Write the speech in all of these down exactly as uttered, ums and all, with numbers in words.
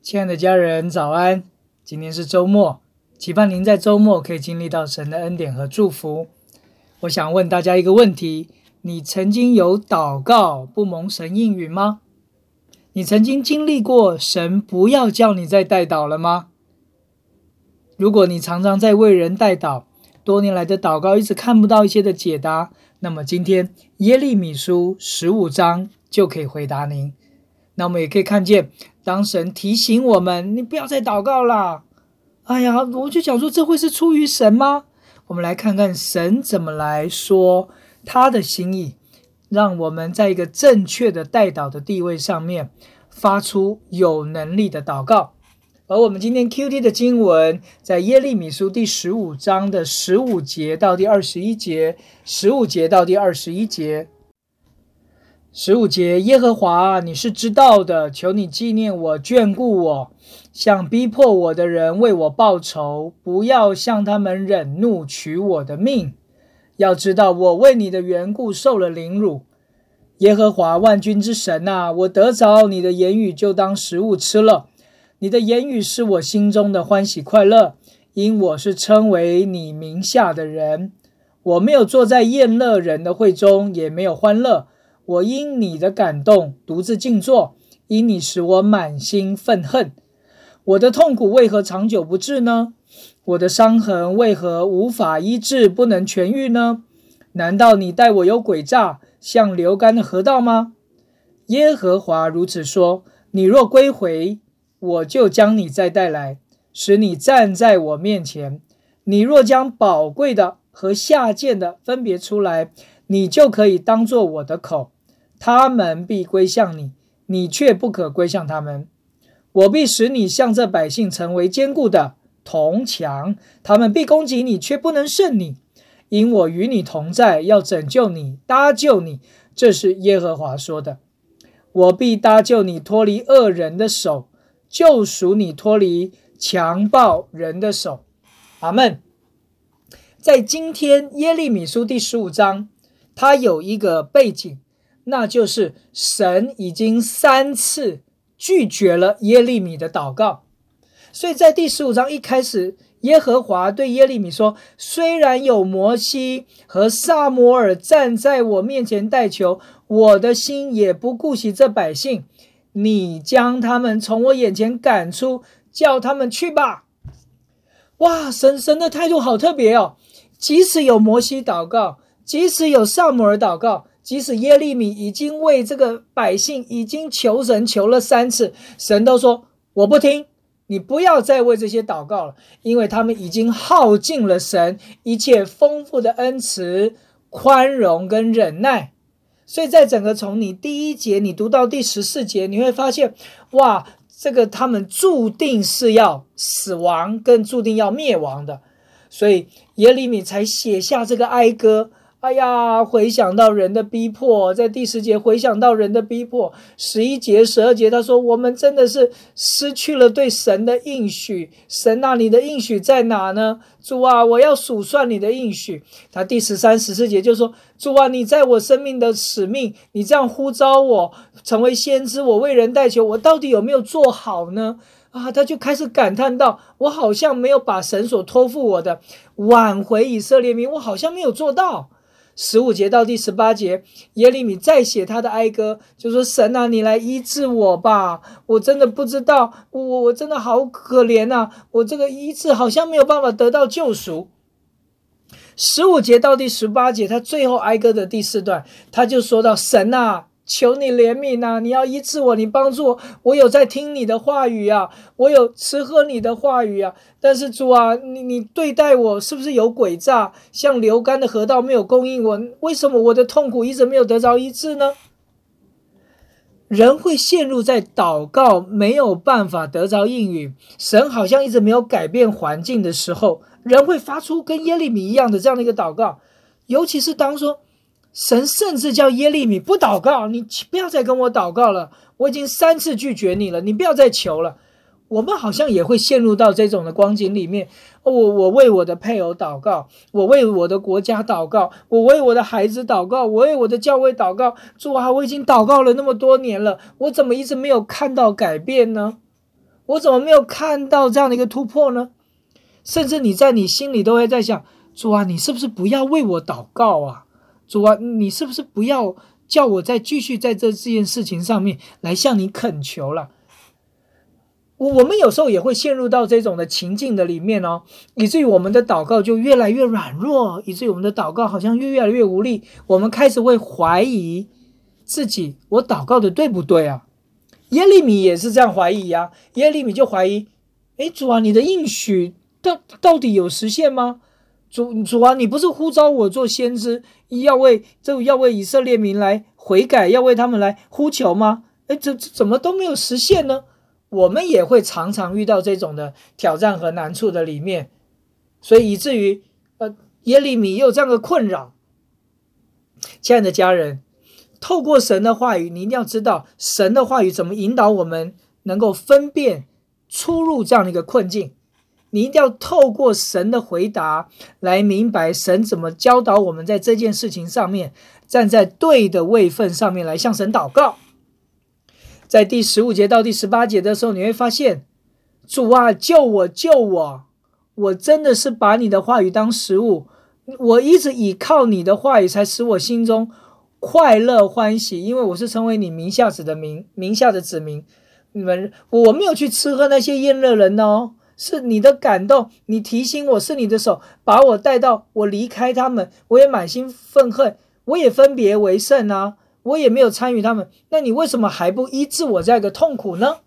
亲爱的家人，早安！今天是周末，期盼您在周末可以经历到神的恩典和祝福。我想问大家一个问题：你曾经有祷告不蒙神应允吗？你曾经经历过神不要叫你再代祷了吗？如果你常常在为人代祷，多年来的祷告一直看不到一些的解答，那么今天耶利米书十五章就可以回答您。那我们也可以看见，当神提醒我们你不要再祷告啦，哎呀，我就想说这会是出于神吗？我们来看看神怎么来说他的心意，让我们在一个正确的代祷的地位上面发出有能力的祷告。而我们今天 Q T 的经文在耶利米书第十五章的十五节到第二十一节，十五节到第二十一节。十五节，耶和华，你是知道的，求你纪念我，眷顾我，向逼迫我的人为我报仇，不要向他们忍怒，取我的命。要知道我为你的缘故受了凌辱。耶和华万军之神啊，我得着你的言语就当食物吃了，你的言语是我心中的欢喜快乐，因我是称为你名下的人。我没有坐在宴乐人的会中，也没有欢乐，我因你的感动独自静坐，因你使我满心愤恨。我的痛苦为何长久不治呢？我的伤痕为何无法医治，不能痊愈呢？难道你待我有诡诈，像流干的河道吗？耶和华如此说，你若归回，我就将你再带来，使你站在我面前。你若将宝贵的和下贱的分别出来，你就可以当作我的口。他们必归向你，你却不可归向他们。我必使你向这百姓成为坚固的铜墙，他们必攻击你，却不能胜你，因我与你同在，要拯救你，搭救你。这是耶和华说的。我必搭救你脱离恶人的手，救赎你脱离强暴人的手。阿们。在今天耶利米书第十五章，它有一个背景，那就是神已经三次拒绝了耶利米的祷告。所以在第十五章一开始，耶和华对耶利米说，虽然有摩西和撒母耳站在我面前代求，我的心也不顾惜这百姓，你将他们从我眼前赶出，叫他们去吧。哇，神神的态度好特别哦！即使有摩西祷告，即使有撒母耳祷告，即使耶利米已经为这个百姓已经求神求了三次，神都说我不听，你不要再为这些祷告了，因为他们已经耗尽了神一切丰富的恩慈、宽容跟忍耐。所以在整个从你第一节你读到第十四节，你会发现，哇，这个他们注定是要死亡，跟注定要灭亡的。所以耶利米才写下这个哀歌。哎呀，回想到人的逼迫，在第十节回想到人的逼迫，十一节十二节他说，我们真的是失去了对神的应许。神啊，你的应许在哪呢？主啊，我要数算你的应许。他第十三十四节就说，主啊，你在我生命的使命，你这样呼召我成为先知，我为人代求，我到底有没有做好呢？啊，他就开始感叹到，我好像没有把神所托付我的挽回以色列民，我好像没有做到。十五节到第十八节，耶利米再写他的哀歌，就说，神啊，你来医治我吧，我真的不知道，我我真的好可怜啊，我这个医治好像没有办法得到救赎。十五节到第十八节，他最后哀歌的第四段，他就说到，神啊，求你怜悯啊，你要医治我，你帮助我，我有在听你的话语啊，我有吃喝你的话语啊，但是主啊，你你对待我是不是有诡诈，像流干的河道没有供应我，为什么我的痛苦一直没有得着医治呢？人会陷入在祷告没有办法得着应允，神好像一直没有改变环境的时候，人会发出跟耶利米一样的这样的一个祷告。尤其是当说神甚至叫耶利米不祷告，你不要再跟我祷告了，我已经三次拒绝你了，你不要再求了。我们好像也会陷入到这种的光景里面，我我为我的配偶祷告，我为我的国家祷告，我为我的孩子祷告，我为我的教会祷告，主啊，我已经祷告了那么多年了，我怎么一直没有看到改变呢？ 我怎么没有看到这样的一个突破呢？甚至你在你心里都会在想，主啊，你是不是不要为我祷告啊？主啊，你是不是不要叫我再继续在这这件事情上面来向你恳求了？我们有时候也会陷入到这种的情境的里面哦，以至于我们的祷告就越来越软弱，以至于我们的祷告好像越来越无力。我们开始会怀疑自己，我祷告的对不对啊？耶利米也是这样怀疑啊，耶利米就怀疑，诶，主啊，你的应许到到底有实现吗？主主啊，你不是呼召我做先知，要为这要为以色列民来悔改，要为他们来呼求吗？诶，这这怎么都没有实现呢？我们也会常常遇到这种的挑战和难处的里面，所以以至于呃耶利米也有这样的困扰。亲爱的家人，透过神的话语，你一定要知道神的话语怎么引导我们能够分辨出入这样的一个困境。你一定要透过神的回答来明白神怎么教导我们在这件事情上面站在对的位分上面来向神祷告。在第十五节到第十八节的时候，你会发现，主啊，救我救我，我真的是把你的话语当食物，我一直倚靠你的话语才使我心中快乐欢喜，因为我是成为你名下子的名名下的子民。你们我没有去吃喝那些宴乐人哦，是你的感动，你提醒我，是你的手把我带到我离开他们，我也满心愤恨，我也分别为圣啊，我也没有参与他们，那你为什么还不医治我这个痛苦呢？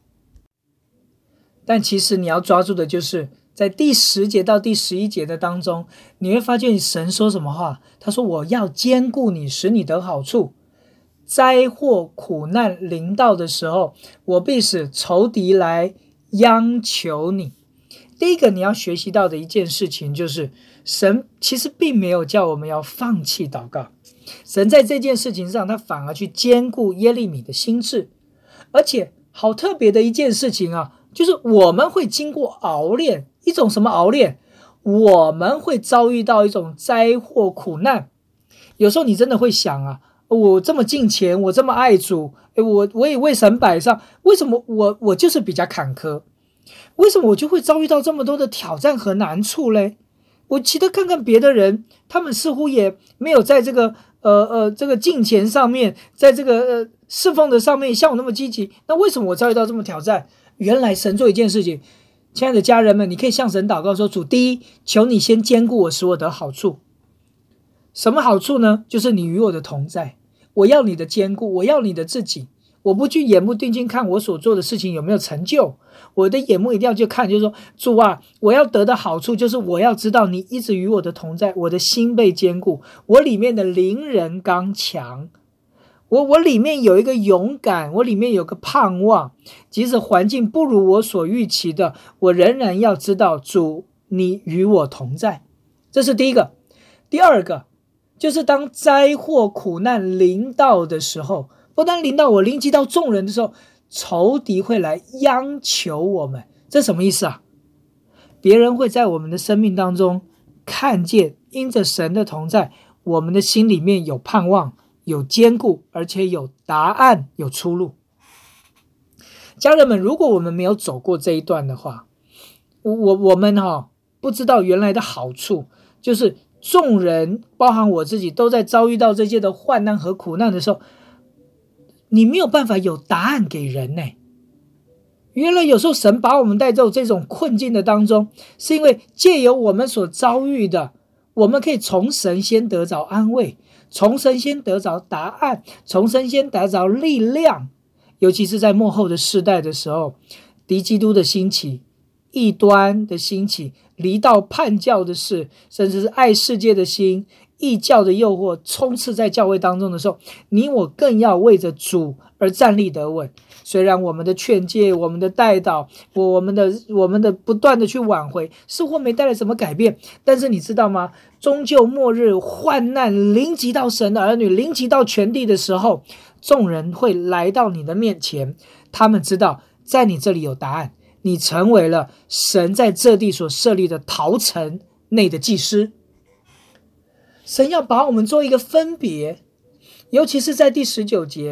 但其实你要抓住的就是在第十节到第十一节的当中，你会发现神说什么话？他说，我要兼顾你，使你得好处，灾祸苦难临到的时候，我必使仇敌来央求你。第一个你要学习到的一件事情就是，神其实并没有叫我们要放弃祷告，神在这件事情上他反而去兼顾耶利米的心智。而且好特别的一件事情啊，就是我们会经过熬炼，一种什么熬炼？我们会遭遇到一种灾祸苦难。有时候你真的会想啊，我这么敬虔，我这么爱主，我我也为神摆上，为什么我我就是比较坎坷？为什么我就会遭遇到这么多的挑战和难处嘞？我其实看看别的人，他们似乎也没有在这个呃呃这个敬虔上面，在这个呃侍奉的上面像我那么积极，那为什么我遭遇到这么挑战？原来神做一件事情，亲爱的家人们，你可以向神祷告说，主，第一，求你先兼顾我，使我得好处。什么好处呢？就是你与我的同在，我要你的兼顾，我要你的自己，我不去眼目定睛看我所做的事情有没有成就，我的眼目一定要去看，就是说，主啊，我要得的好处就是我要知道你一直与我的同在，我的心被兼顾，我里面的灵人刚强，我我里面有一个勇敢，我里面有个盼望，即使环境不如我所预期的，我仍然要知道主你与我同在。这是第一个。第二个就是当灾祸苦难临到的时候，不但临到我，临及到众人的时候，仇敌会来央求我们。这什么意思啊？别人会在我们的生命当中看见，因着神的同在，我们的心里面有盼望，有坚固，而且有答案，有出路。家人们，如果我们没有走过这一段的话，我我我们哈、哦、不知道原来的好处，就是众人包含我自己都在遭遇到这些的患难和苦难的时候，你没有办法有答案给人呢。原来有时候神把我们带到这种困境的当中，是因为借由我们所遭遇的，我们可以从神先得着安慰，从神先得着答案，从神先得着力量。尤其是在末后的世代的时候，敌基督的兴起，异端的兴起，离道叛教的事，甚至是爱世界的心，异教的诱惑充斥在教会当中的时候，你我更要为着主而站立得稳。虽然我们的劝诫，我们的代祷，我们的我们的不断的去挽回，似乎没带来什么改变，但是你知道吗？终究末日患难临及到神的儿女，临及到全地的时候，众人会来到你的面前，他们知道在你这里有答案，你成为了神在这地所设立的陶城内的祭司。神要把我们做一个分别，尤其是在第十九节，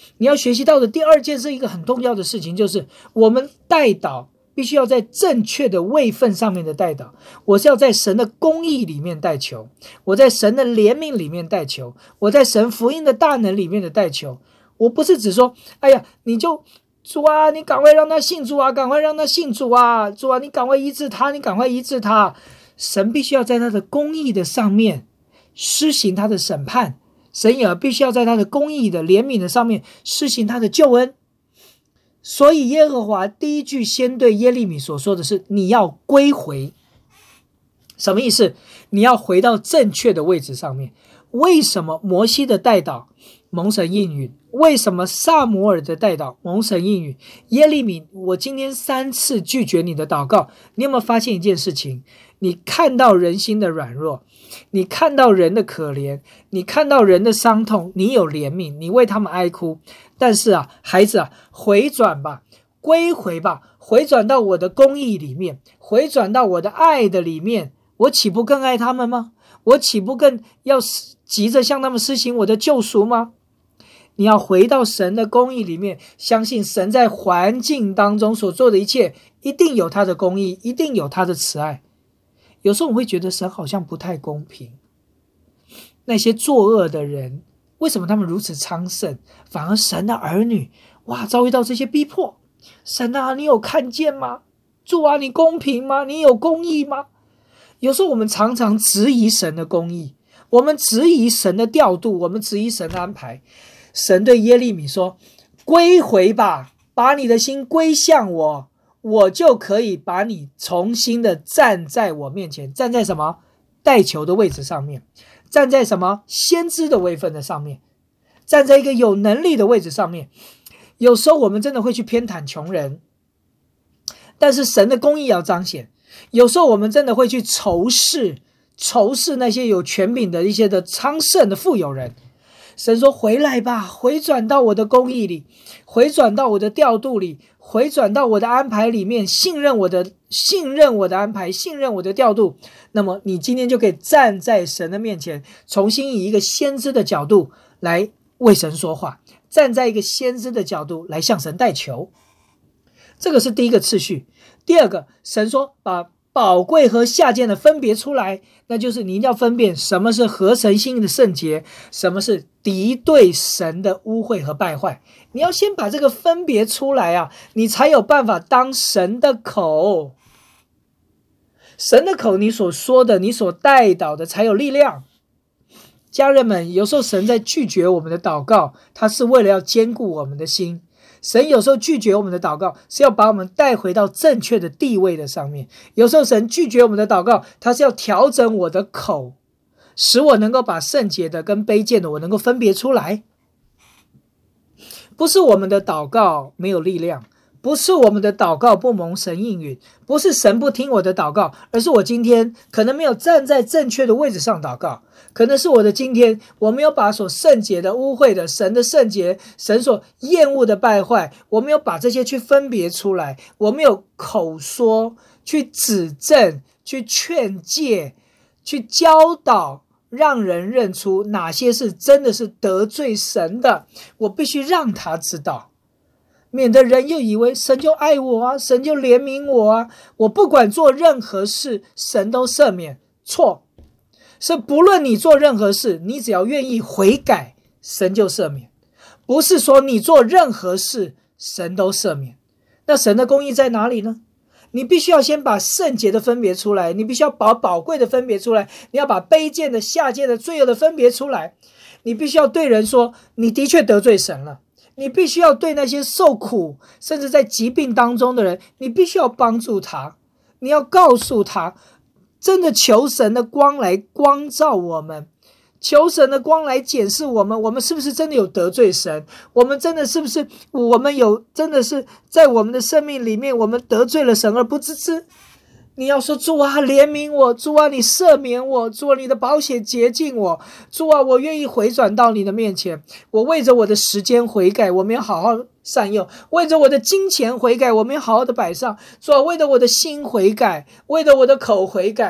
你要学习到的第二件是一个很重要的事情，就是我们代祷必须要在正确的位分上面的代祷。我是要在神的公义里面代求，我在神的怜悯里面代求，我在神福音的大能里面的代求。我不是只说，哎呀，你就主啊，你赶快让他信主啊，赶快让他信主啊，主啊，你赶快医治他，你赶快医治他。神必须要在他的公义的上面施行他的审判，神也必须要在他的公义的怜悯的上面施行他的救恩。所以耶和华第一句先对耶利米所说的是，你要归回。什么意思？你要回到正确的位置上面。为什么摩西的代祷蒙神应允？为什么撒母耳的代祷蒙神应允？耶利米，我今天三次拒绝你的祷告，你有没有发现一件事情？你看到人心的软弱，你看到人的可怜，你看到人的伤痛，你有怜悯，你为他们哀哭。但是啊，孩子啊，回转吧，归回吧，回转到我的公义里面，回转到我的爱的里面，我岂不更爱他们吗？我岂不更要急着向他们施行我的救赎吗？你要回到神的公义里面，相信神在环境当中所做的一切一定有他的公义，一定有他的慈爱。有时候我会觉得神好像不太公平，那些作恶的人为什么他们如此昌盛，反而神的儿女哇遭遇到这些逼迫？神啊，你有看见吗？主啊，你公平吗？你有公义吗？有时候我们常常质疑神的公义，我们质疑神的调度，我们质疑神的安排。神对耶利米说，归回吧，把你的心归向我，我就可以把你重新的站在我面前。站在什么？代求的位置上面，站在什么？先知的位分的上面，站在一个有能力的位置上面。有时候我们真的会去偏袒穷人，但是神的公义要彰显。有时候我们真的会去仇视仇视那些有权柄的一些的昌盛的富有人。神说，回来吧，回转到我的公义里，回转到我的调度里，回转到我的安排里面，信任我的信任我的安排，信任我的调度。那么你今天就可以站在神的面前，重新以一个先知的角度来为神说话，站在一个先知的角度来向神代求。这个是第一个次序。第二个，神说把宝贵和下贱的分别出来，那就是你一定要分辨什么是合神心意的圣洁，什么是敌对神的污秽和败坏。你要先把这个分别出来啊，你才有办法当神的口。神的口，你所说的，你所代祷的才有力量。家人们，有时候神在拒绝我们的祷告，他是为了要坚固我们的心。神有时候拒绝我们的祷告，是要把我们带回到正确的地位的上面。有时候神拒绝我们的祷告，他是要调整我的口，使我能够把圣洁的跟卑贱的我能够分别出来。不是我们的祷告没有力量，不是我们的祷告不蒙神应允，不是神不听我的祷告，而是我今天可能没有站在正确的位置上祷告。可能是我的今天我没有把所圣洁的污秽的神的圣洁，神所厌恶的败坏，我没有把这些去分别出来，我没有口说去指正，去劝诫，去教导，让人认出哪些是真的是得罪神的，我必须让他知道，免得人又以为神就爱我啊，神就怜悯我啊，我不管做任何事神都赦免。错，是不论你做任何事，你只要愿意悔改，神就赦免。不是说你做任何事神都赦免。那神的公义在哪里呢？你必须要先把圣洁的分别出来，你必须要把宝贵的分别出来，你要把卑贱的下贱的罪恶的分别出来。你必须要对人说，你的确得罪神了。你必须要对那些受苦甚至在疾病当中的人，你必须要帮助他，你要告诉他，真的求神的光来光照我们，求神的光来检视我们，我们是不是真的有得罪神？我们真的是不是我们有真的是在我们的生命里面，我们得罪了神而不自知？你要说，主啊，怜悯我，主啊，你赦免我，主啊，你的宝血洁净我，主啊，我愿意回转到你的面前，我为着我的时间悔改，我们要好好善用，为着我的金钱悔改，我们要好好的摆上，主啊，为着我的心悔改，为着我的口悔改，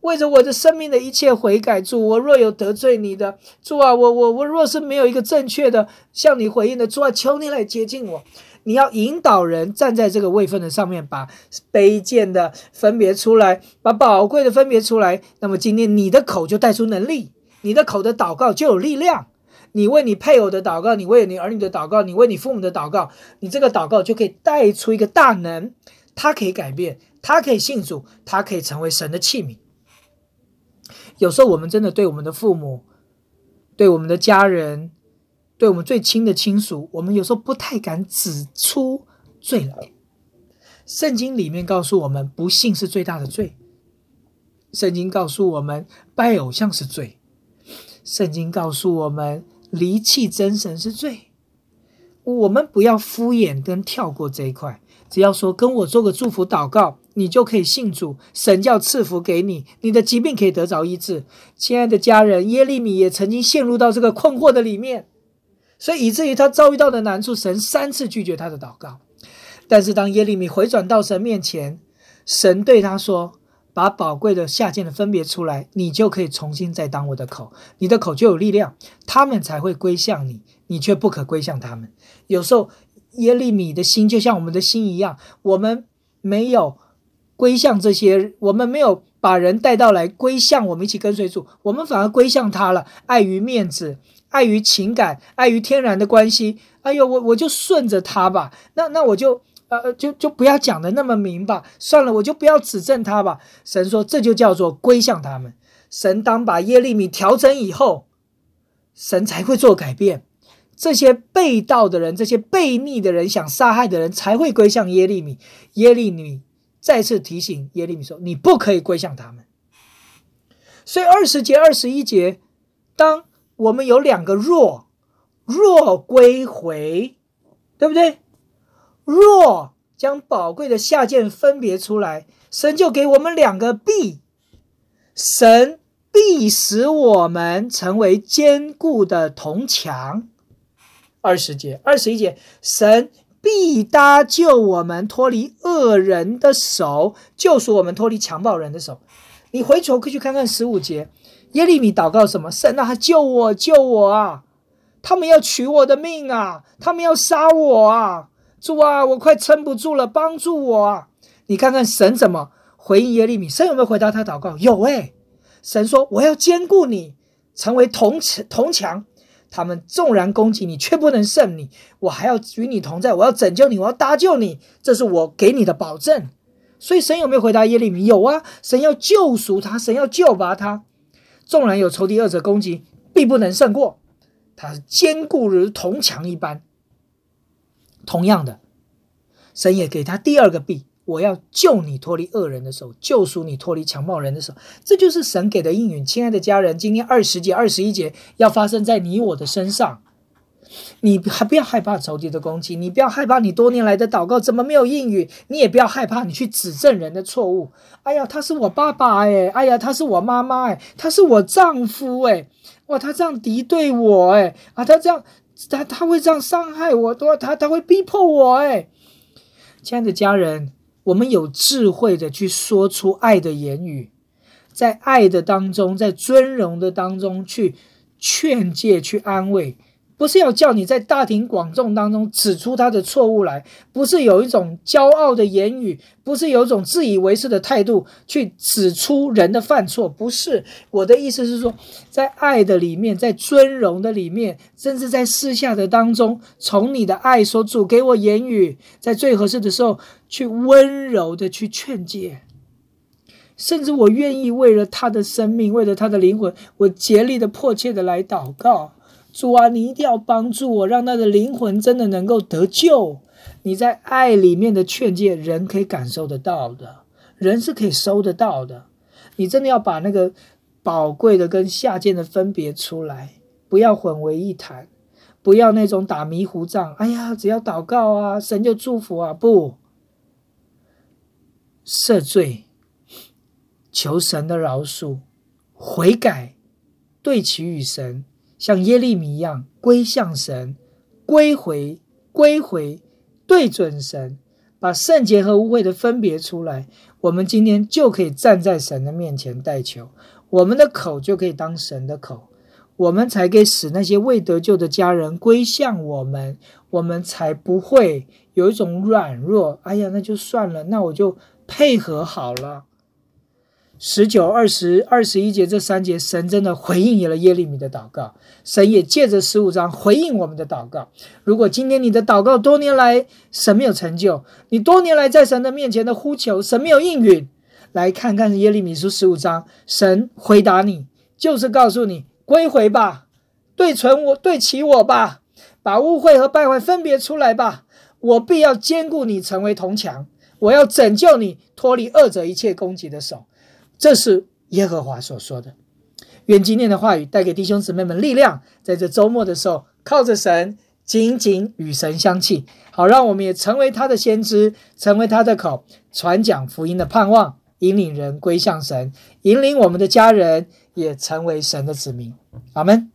为着我的生命的一切悔改，主，我若有得罪你的，主啊，我我我若是没有一个正确的向你回应的，主啊，求你来接近我。你要引导人站在这个位分的上面，把卑贱的分别出来，把宝贵的分别出来。那么今天你的口就带出能力，你的口的祷告就有力量。你为你配偶的祷告，你为你儿女的祷告，你为你父母的祷告，你这个祷告就可以带出一个大能，它可以改变，它可以信主，它可以成为神的器皿。有时候我们真的对我们的父母，对我们的家人，对我们最亲的亲属，我们有时候不太敢指出罪来。圣经里面告诉我们，不信是最大的罪。圣经告诉我们，拜偶像是罪。圣经告诉我们，离弃真神是罪。我们不要敷衍跟跳过这一块，只要说跟我做个祝福祷告，你就可以信主，神叫赐福给你，你的疾病可以得着医治。亲爱的家人，耶利米也曾经陷入到这个困惑的里面，所以以至于他遭遇到的难处，神三次拒绝他的祷告。但是当耶利米回转到神面前，神对他说，把宝贵的下贱的分别出来，你就可以重新再当我的口，你的口就有力量，他们才会归向你，你却不可归向他们。有时候耶利米的心就像我们的心一样，我们没有归向这些，我们没有把人带到来归向我们一起跟随主，我们反而归向他了，碍于面子，碍于情感，碍于天然的关系，哎呦，我我就顺着他吧，那那我就呃就就不要讲的那么明吧，算了，我就不要指正他吧。神说这就叫做归向他们。神当把耶利米调整以后，神才会做改变。这些背道的人，这些悖逆的人，想杀害的人才会归向耶利米。耶利米再次提醒耶利米说，你不可以归向他们。所以二十节二十一节，当我们有两个若，若归回，对不对？若将宝贵的下贱分别出来，神就给我们两个必，神必使我们成为坚固的铜墙。二十节二十一节，神必搭救我们脱离恶人的手，救赎我们脱离强暴人的手。你回头可以去看看十五节，耶利米祷告什么？神啊，救我救我啊，他们要取我的命啊，他们要杀我啊，主啊，我快撑不住了，帮助我啊。你看看神怎么回应耶利米，神有没有回答他祷告？有诶，神说我要坚固你，成为铜铜墙，他们纵然攻击你，却不能胜你，我还要与你同在，我要拯救你，我要搭救你，这是我给你的保证。所以神有没有回答耶利米？有啊，神要救赎他，神要救拔他，纵然有仇敌恶者攻击，必不能胜过，他坚固如铜墙一般。同样的，神也给他第二个必，我要救你脱离恶人的手，救赎你脱离强暴人的手。这就是神给的应允。亲爱的家人，今天二十节二十一节要发生在你我的身上。你还不要害怕仇敌的攻击，你不要害怕你多年来的祷告怎么没有应允，你也不要害怕你去指正人的错误。哎呀，他是我爸爸哎，哎呀，他是我妈妈哎，他是我丈夫哎，哇，他这样敌对我哎，啊，他这样他他会这样伤害我，他他会逼迫我哎。亲爱的家人，我们有智慧的去说出爱的言语，在爱的当中，在尊荣的当中去劝诫，去安慰，不是要叫你在大庭广众当中指出他的错误来，不是有一种骄傲的言语，不是有一种自以为是的态度去指出人的犯错，不是。我的意思是说，在爱的里面，在尊荣的里面，甚至在私下的当中，从你的爱说，主给我言语，在最合适的时候去温柔的去劝诫，甚至我愿意为了他的生命，为了他的灵魂，我竭力的迫切的来祷告，主啊，你一定要帮助我，让他的灵魂真的能够得救。你在爱里面的劝诫，人可以感受得到的，人是可以收得到的。你真的要把那个宝贵的跟下贱的分别出来，不要混为一谈，不要那种打迷糊仗，哎呀，只要祷告啊，神就祝福啊，不，赦罪，求神的饶恕，悔改，对齐与神，像耶利米一样归向神，归回归回对准神， 把圣洁和污秽的分别出来，我们今天就可以站在神的面前代求，我们的口就可以当神的口，我们才可以使那些未得救的家人归向我们，我们才不会有一种软弱，哎呀，那就算了，那我就配合好了。十九、二十、二十一节这三节，神真的回应了耶利米的祷告，神也借着十五章回应我们的祷告。如果今天你的祷告多年来神没有成就，你多年来在神的面前的呼求神没有应允，来看看耶利米书十五章，神回答你，就是告诉你归回吧，对准我，对齐我吧，把污秽和败坏分别出来吧，我必要坚固你成为铜墙，我要拯救你脱离恶者一切攻击的手。这是耶和华所说的。愿今天的话语带给弟兄姊妹们力量，在这周末的时候靠着神紧紧与神相契，好让我们也成为他的先知，成为他的口，传讲福音的盼望，引领人归向神，引领我们的家人也成为神的子民。阿们。